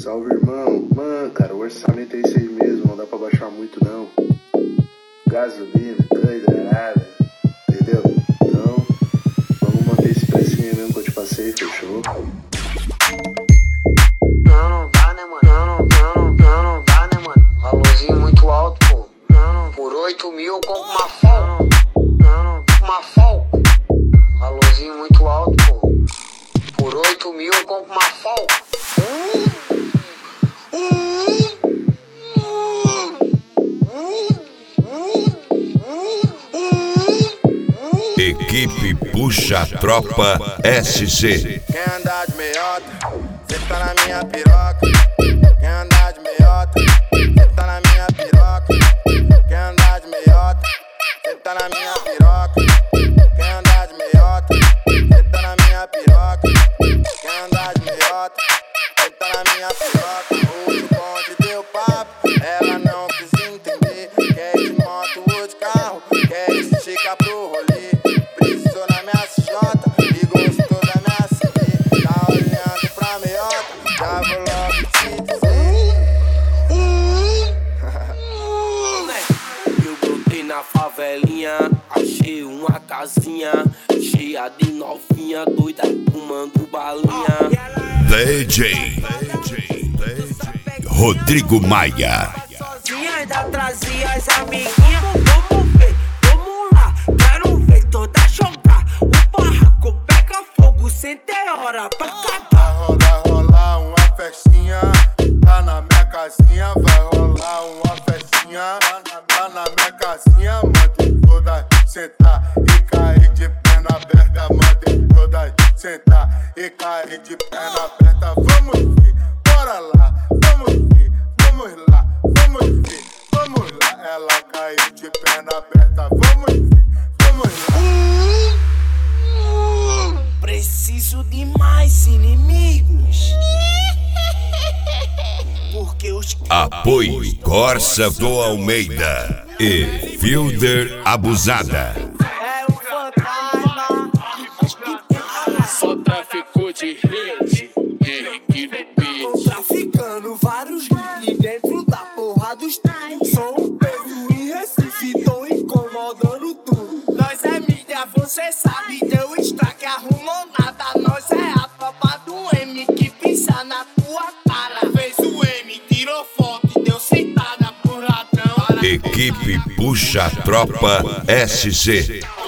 Salve, irmão. Mano, cara, o orçamento é esse aí mesmo, não dá pra baixar muito, não. Gasolina, caralho, entendeu? Então, vamos manter esse precinho mesmo que eu te passei, fechou? Não dá, né, mano? Não dá, né, mano? Valorzinho muito alto, pô. Por 8 mil eu compro uma Fol. Uma Fol. Valorzinho muito alto, pô. Por 8 mil eu compro uma Fol. Equipe Puxa Tropa SC. Quem andar de meiota, cê tá na minha piroca. Quem andar de meiota, cê tá na minha piroca. Quem andar de meiota, cê tá na minha piroca. Quem andar de meiota, cê tá na minha piroca. Quem andar de meiota, cê tá na minha piroca. O bonde deu papo, ela não quis entender. Quer ir de moto ou de carro, quer esticar pro rolê. Precisou na minha CJ e gostou da minha CV. Tá olhando pra meiota, já vou logo te dizer. Eu brotei na favelinha, achei uma casinha cheia de novinha, doida fumando balinha. DJ Rodrigo Maia. Sozinha ainda trazia as amiguinhas. Vamos ver, vamos lá, quero ver toda jogar. O barraco pega fogo sem ter hora pra acabar. Vai rolar uma festinha, tá na minha casinha. Vai rolar uma festinha, tá na minha casinha. Mande todas sentar e cair de perna aberta. Mande todas sentar e cair de perna aberta. Vamos ver, bora lá, vamos ver, vamos lá, vamos ver, vamos lá. Ela caiu de perna aberta, vamos ver, vamos lá. Preciso de mais inimigos. Porque os Apoio Corsa do Almeida e Fielder Abusada. é um fantasma. Só tráfico de rede, Henrique no beat. Traficando vários e dentro da porra dos trens. Sou um peso em Recife, tô incomodando tudo. Nós é mídia, você sabe, deu estraque, arrumou nada. Nós é a tropa do M que pisa na tua cara. Fez o M, tirou foto e deu sentada pro ladrão. Equipe Puxa Tropa SC.